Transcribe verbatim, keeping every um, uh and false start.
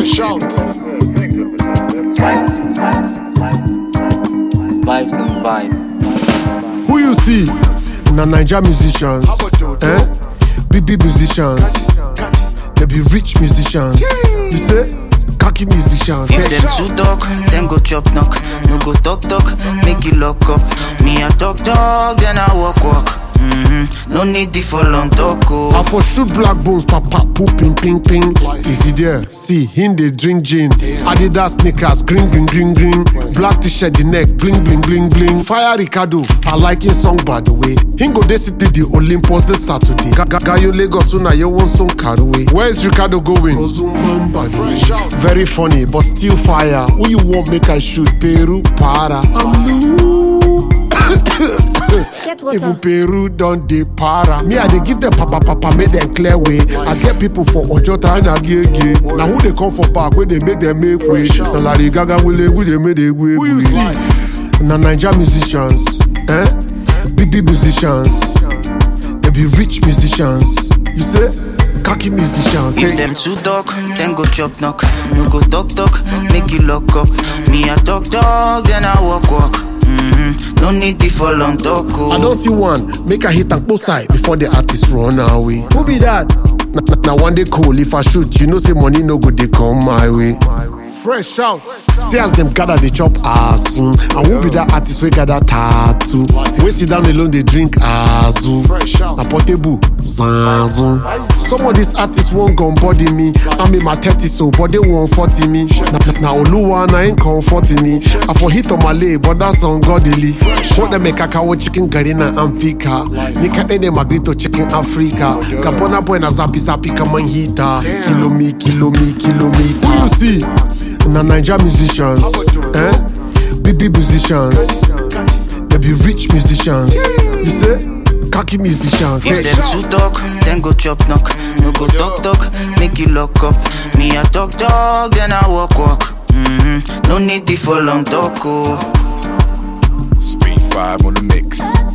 Fresh out. Vibes and vibe. Who you see? Na Naija musicians, eh? Big big musicians. They be rich musicians. You say? Cocky musicians. If them too talk, then go chop knock. No go talk talk, make you lock up. Me I talk talk, then I walk walk. Mm-hmm. No need the for long talk. Oh. I for shoot black bones, papa, poop, ping, ping, ping. Is he there? See, him they drink gin. Adidas sneakers, green, green, green, green. Black t-shirt, the neck, bling, bling, bling, bling. Fire Ricardo, I like his song by the way. Him go they city the Olympus this Saturday. Gayo Lagos, una you want song car away. Where is Ricardo going? Very funny, but still fire. Who you want make I shoot? Peru, para. I'm loose. Even Peru don't de para. Me I dey give them papa papa, make them clear way. I get people for Ojota and Agege. Now who they come for back, where they make them make way. Now Lady Gaga will they, they make them way. Who you see? Na Naija musicians, eh? Big big musicians. They be rich musicians. You say? Cocky musicians. If them too talk, then go chop knock. No go talk talk, make you lock up. Me I talk talk, then I walk walk. Mm-hmm. No need the for long talk. Oh. I don't see one. Make a hit and both side before the artist run away. Who be that? Now one day cool. If I shoot, you know say money no good. They come my way. Fresh out. See as them gather they chop asu. And who be that artist we gather tattoo? We sit down alone they drink azu. Na portable zanzu. Some of these artists won't gun body me. I'm in my thirties so but they won't forty me. Now Oluwa na ain't comforting me. I for hit on my leg but that's ungodly. What them make kakao chicken garina and fika. Nika ene magrito chicken Africa. Kapona boy na zapi zapi kama hita. Kilo me, kilo me, kilometer. Who you see? Na Naija musicians, eh? Big big musicians. They be rich musicians. You say? Cocky musicians. If them too talk, then go chop knock. No go talk talk, make you lock up. Me I talk talk, then I walk walk. Mm-hmm. No need the for long talk. Oh. Speed five on the mix.